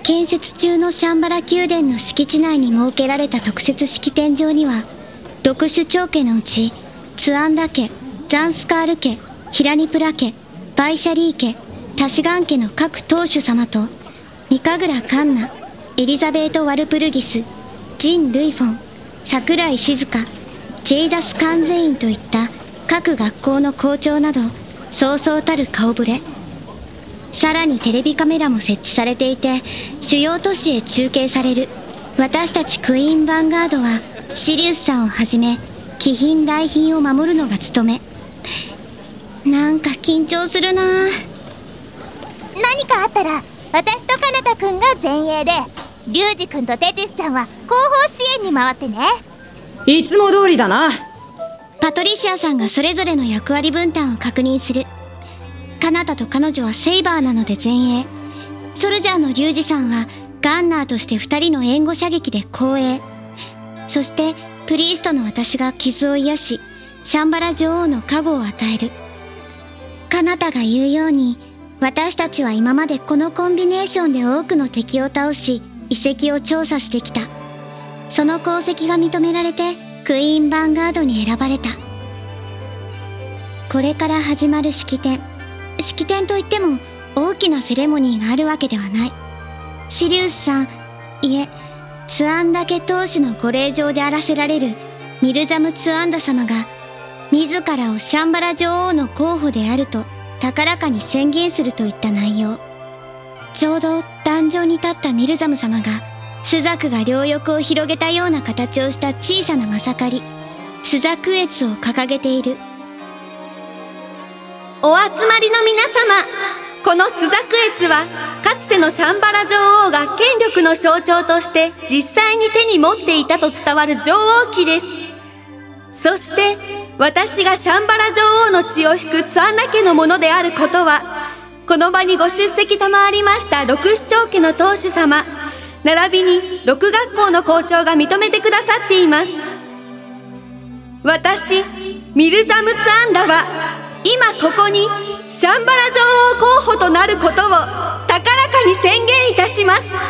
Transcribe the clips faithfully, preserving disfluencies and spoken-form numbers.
建設中のシャンバラ宮殿の敷地内に設けられた特設式典場には、六種長家のうちツアンダ家、ザンスカール家、ヒラニプラ家、バイシャリー家、タシガン家の各当主様と、ミカグラ・カンナ、エリザベート・ワルプルギス、ジン・ルイフォン、桜井静香、ジェイダス・カンゼインといった各学校の校長など、そうそうたる顔ぶれ。さらにテレビカメラも設置されていて、主要都市へ中継される。私たちクイーン・ヴァンガードはシリウスさんをはじめ貴賓来賓を守るのが務め。なんか緊張するな。 何かあったら私とカナタくんが前衛で、リュウジくんとテティスちゃんは後方支援に回ってね。 いつも通りだな。 パトリシアさんがそれぞれの役割分担を確認する。カナタと彼女はセイバーなので前衛、ソルジャーのリュウジさんはガンナーとして二人の援護射撃で後衛、そしてプリーストの私が傷を癒し、シャンバラ女王の加護を与える。カナタが言うように、私たちは今までこのコンビネーションで多くの敵を倒し、遺跡を調査してきた。その功績が認められてクイーン・ヴァンガードに選ばれた。これから始まる式典。式典といっても大きなセレモニーがあるわけではない。シリウスさん、いえ、ツアンダ家当主のご令状であらせられるミルザム・ツアンダ様が、自らをシャンバラ女王の候補であると高らかに宣言するといった内容。ちょうど壇上に立ったミルザム様が、スザクが両翼を広げたような形をした小さなマサカリ、スザクエツを掲げている。 お集まりの皆様、このスザクエツはかつてのシャンバラ女王が権力の象徴として実際に手に持っていたと伝わる女王旗です。そして私がシャンバラ女王の血を引くツアンダ家のものであることは、この場にご出席賜りました六種長家の当主様並びに六学校の校長が認めてくださっています。私ミルザム・ツアンダは今ここにシャンバラ女王候補となることを高らかに宣言いたします。女王候補様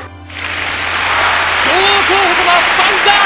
万歳。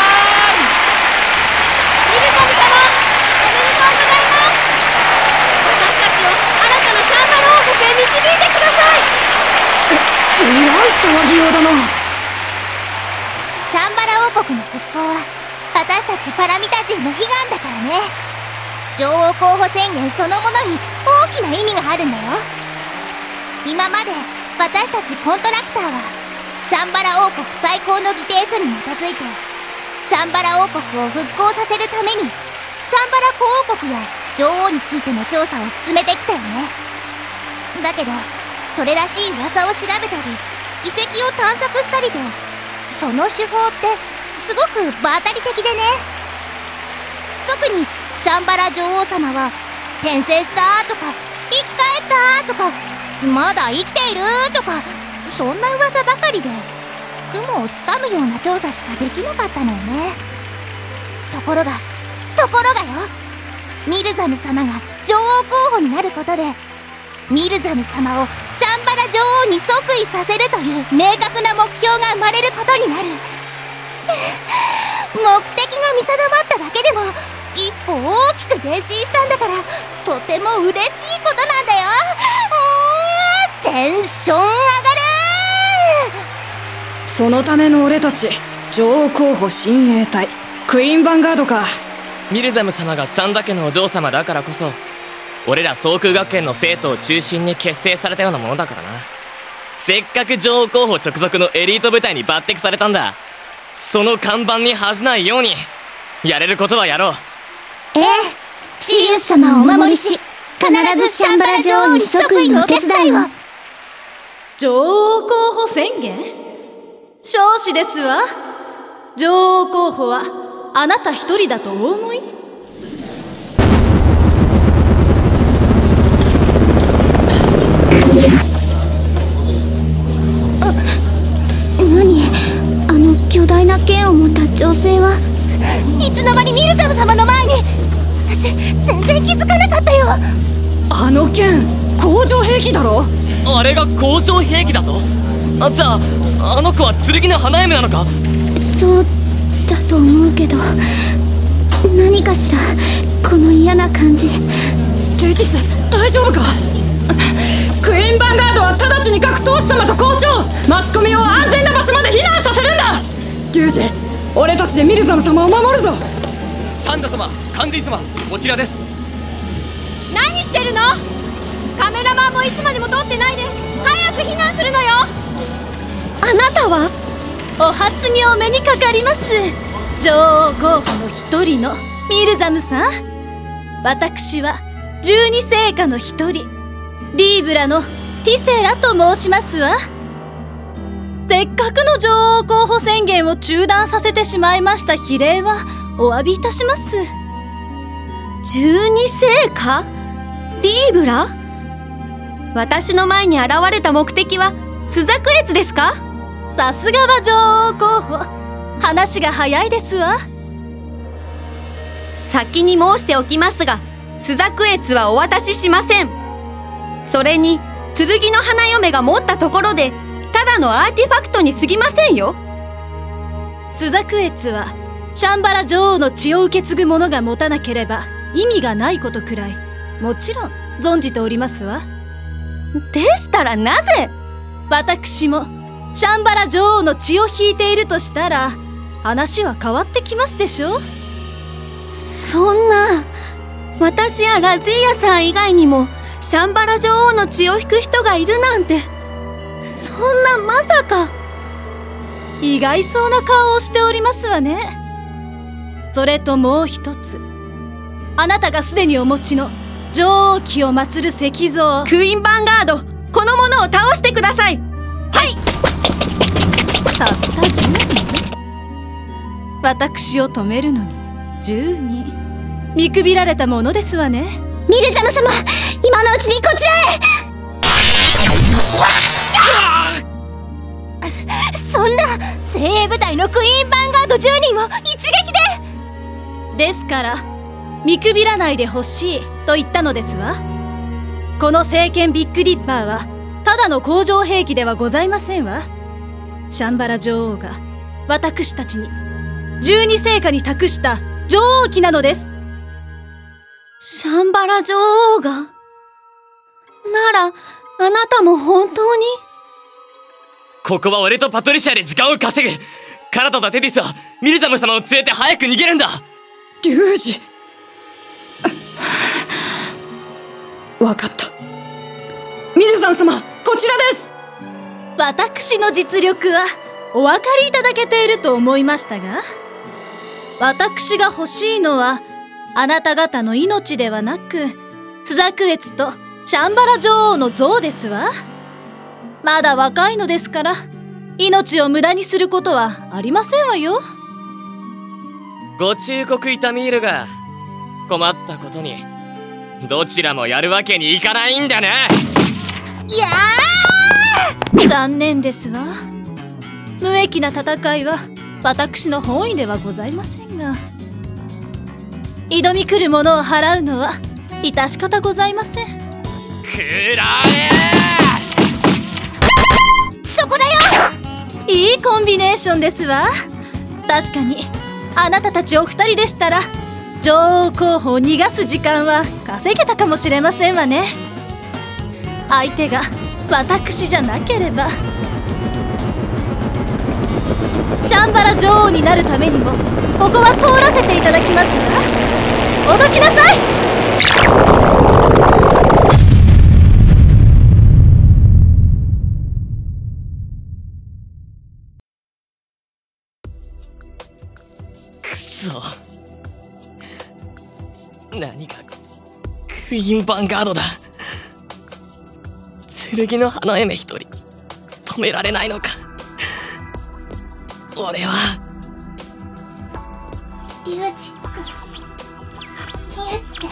ミルザム様、おめでとうございます。私たちを新たなシャンバラ王国へ導いてください。 え、えらい騒ぎようだな。 シャンバラ王国の復興は私たちパラミタ人の悲願だからね。女王候補宣言そのものに大きな意味があるんだよ。今まで私たちコントラクターはシャンバラ王国最高の議定書に基づいてシャンバラ王国を復興させるためにシャンバラ古王国や女王についての調査を進めてきたよね。だけどそれらしい噂を調べたり遺跡を探索したりと、その手法ってすごく場当たり的でね。特にシャンバラ女王様は転生したとか生き返ったとかまだ生きているとか、そんな噂ばかりで雲をつかむような調査しかできなかったのよね。ところがところがよ、ミルザム様が女王候補になることでミルザム様をシャンバラ女王に即位させるという明確な目標が生まれることになる。目的が見定まっただけでも一歩大きく前進したんだから、とても嬉しいことなんだよ。うーん、テンション上がる。 そのための俺たち女王候補親衛隊クイーン・ヴァンガードか。 ミルザム様がツァンダ家のお嬢様だからこそ、俺ら航空学園の生徒を中心に結成されたようなものだからな。せっかく女王候補直属のエリート部隊に抜擢されたんだ。その看板に恥じないようにやれることはやろう。 ええ、シリウス様をお守りし、必ずシャンバラ女王に即位のお手伝いを。 女王候補宣言？少子ですわ。女王候補はあなた一人だとお思い？ あ、何？あの巨大な剣を持った女性は。 いつの間にミルザム様の前に。私全然気づかなかったよ。 あの剣工場兵器だろ。 あれが工場兵器だと？あ、じゃああの子は剣の花嫁なのか？ そうだと思うけど、何かしらこの嫌な感じ。 テティス、大丈夫か？クイーンヴァンガードは直ちに各当主様と校長、マスコミを安全な場所まで避難させるんだ。リュウジ、俺たちでミルザム様を守るぞ。 サンタ様、カンズイ様、こちらです。 何してるの？カメラマンもいつまでも撮ってないで早く避難するのよ。 あなたは？ お初にお目にかかります。女王候補の一人のミルザムさん。私は十二聖火の一人、リーブラのティセラと申しますわ。せっかくの女王候補宣言を中断させてしまいました非礼はお詫びいたします。 十二聖火？リーブラ？私の前に現れた目的はスザクエツですか？ さすがは女王候補、話が早いですわ。 先に申しておきますが、スザクエツはお渡ししません。それに剣の花嫁が持ったところでただのアーティファクトに過ぎませんよ。 スザクエツはシャンバラ女王の血を受け継ぐ者が持たなければ意味がないことくらいもちろん存じておりますわ。 でしたらなぜ？ 私もシャンバラ女王の血を引いているとしたら話は変わってきますでしょ。 そんな、私やラズィアさん以外にもシャンバラ女王の血を引く人がいるなんて、そんなまさか。 意外そうな顔をしておりますわね。それともう一つ、あなたがすでにお持ちの女王旗を祀る石像クイーンヴァンガード、この者を倒してください。はい。 たったじゅうにん？私を止めるのにじゅうにん？見くびられたものですわね。 ミルザム様、今のうちにこちらへ。そんな精鋭部隊のクイーンヴァンガードじゅうにんを一撃で。 ですから見くびらないでほしいと言ったのですわ。この聖剣ビッグリッパーはただの工場兵器ではございませんわ。シャンバラ女王が私たちに十二聖火に託した女王旗なのです。 シャンバラ女王が？ならあなたも本当に？ ここは俺とパトリシアで時間を稼ぐ。カナタとテティスはミルザム様を連れて早く逃げるんだ。 リュウジ、わかった。ミルザム様、こちらです。 私の実力はお分かりいただけていると思いましたが、私が欲しいのはあなた方の命ではなくスザクエツとシャンバラ女王の像ですわ。まだ若いのですから命を無駄にすることはありませんわよ。 ご忠告いたミールが、困ったことにどちらもやるわけにいかないんだね。 いやー、残念ですわ。無益な戦いは私の本意ではございませんが、挑み来るものを払うのは致し方ございません。 くらえー、そこだよ。 いいコンビネーションですわ。確かにあなたたちお二人でしたら女王候補を逃がす時間は稼げたかもしれませんわね。相手が私じゃなければ。シャンバラ女王になるためにもここは通らせていただきますわ。おどきなさい。 くそ、何がクイーンヴァンガードだ。剣の花嫁一人止められないのか。俺はリュウジ君、消えて。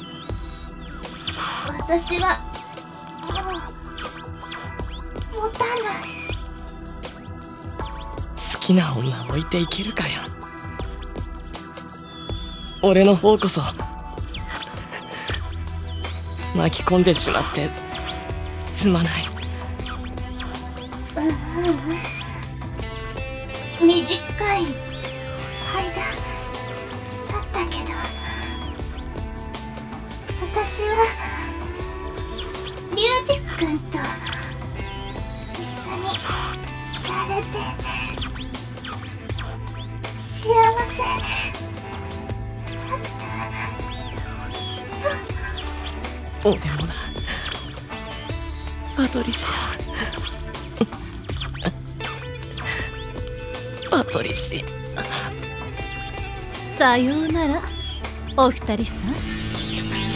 私はもう持たない。 好きな女置いていけるかよ。俺の方こそ巻き込んでしまってすまない。 ううん、 俺もだ、パトリシアパトリシア。さようならお二人さん。